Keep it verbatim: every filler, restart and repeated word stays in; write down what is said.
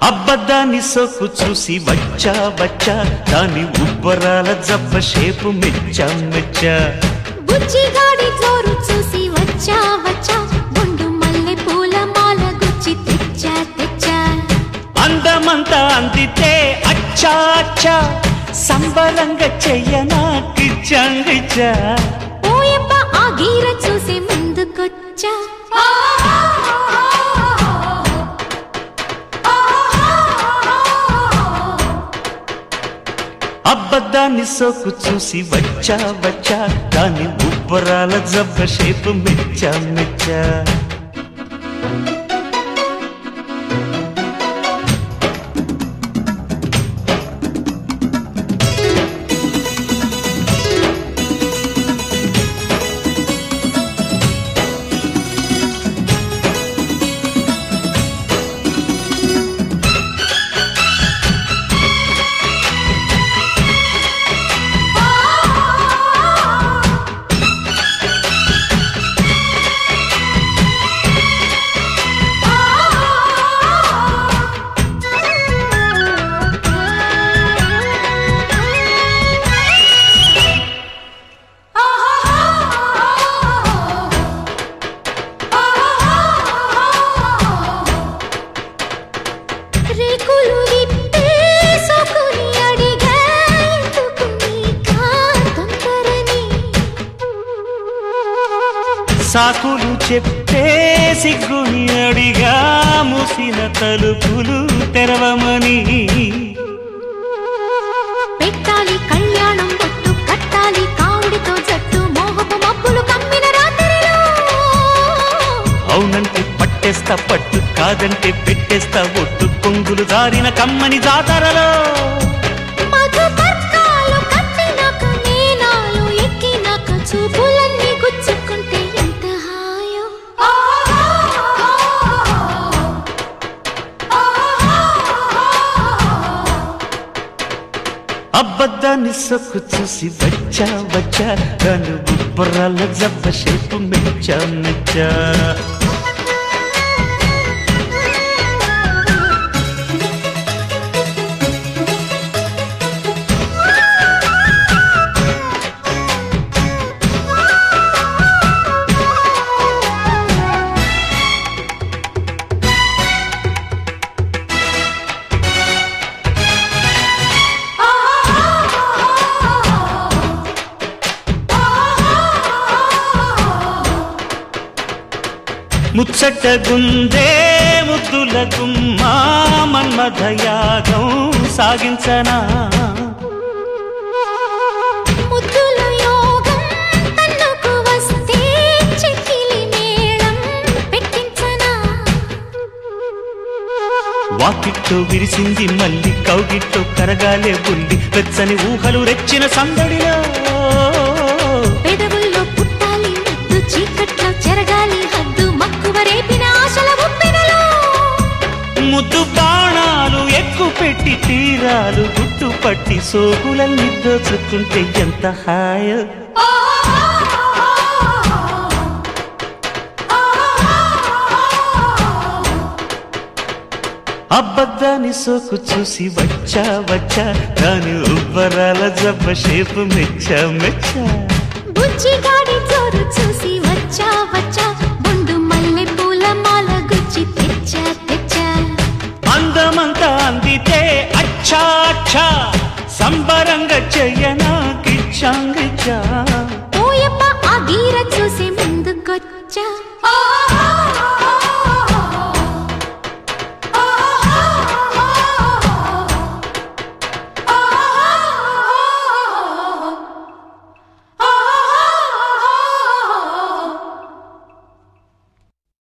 అబ్బదాని సోకు చూసి వచ్చా వచ్చా దాని ఉబ్బరాల జబ్బ షేపు మెచ్చా మెచ్చా బుచ్చిగాడి జోరు చూసి వచ్చా వచ్చా గుండు మల్లె పూల మాల గుచ్చి తెచ్చా తెచ్చా అందమంతా అందితే అచ్చా అచ్చా సంబరంగా చెయ్యనా కిచ్చా కిచ్చా ఓయప్ప ఆ గీర చూసి ముందుకొచ్చా అబ్బదాన్ని సోకు చూసి వచ్చా వచ్చా దాని ఉబ్బరాల జబ్బ షేపు మెచ్చా మెచ్చా సాకులు చెప్పే సిగ్గుని అడిగా మూసిన తలుపులు తెరవమని పెట్టాలి కళ్యాణం బొట్టు కట్టాలి కావుడితో జట్టు మోహపు మబ్బులు కమ్మిన రాత్రిలో అవునంటే పట్టేస్తా పట్టు కాదంటే పెట్టేస్తా ఒట్టు కొంగులు దారిన కమ్మని జాతరలో మధుపర్కాలు కట్టినాక నేనాలు ఎక్కినాక చూపులన్నీ గుచ్చుకుంటే ఎంత హాయో అబ్బదాన్ని సొక్కు చూసి వచ్చా వచ్చా దాని ఉబ్బరాల జబ్బ షేపు మెచ్చా మెచ్చా ముచ్చట గుందే ముద్దుల గుమ్మా మన్మథ యాగం సాగించనా ముద్దుల యోగం తన్నుకు వస్తే చెక్కిలి మేళం పెట్టించనా వాకిట్లో విరిసింది మళ్ళీ కౌగిట్లో కరగాలే బుల్లి వెచ్చని ఊహలు రెచ్చిన సందడిలో పెదవుల్లో పుట్టాలి ముద్దు చీకట్లో చెరగాలి హద్దు మక్కువ రేపిన ఆశల ఉప్పెనలో ముద్దు బాణాలు ఎక్కు పెట్టి తీరాలు గుట్టు పట్టి సోకులన్నీ దోచుకుంటే ఎంత హాయో అబ్బదాని సోకు చూసి వచ్చా వచ్చా దాని ఉబ్బరాల జబ్బ షేపు మెచ్చా మెచ్చా బుచ్చిగాడి జోరు చూసి వచ్చా వచ్చా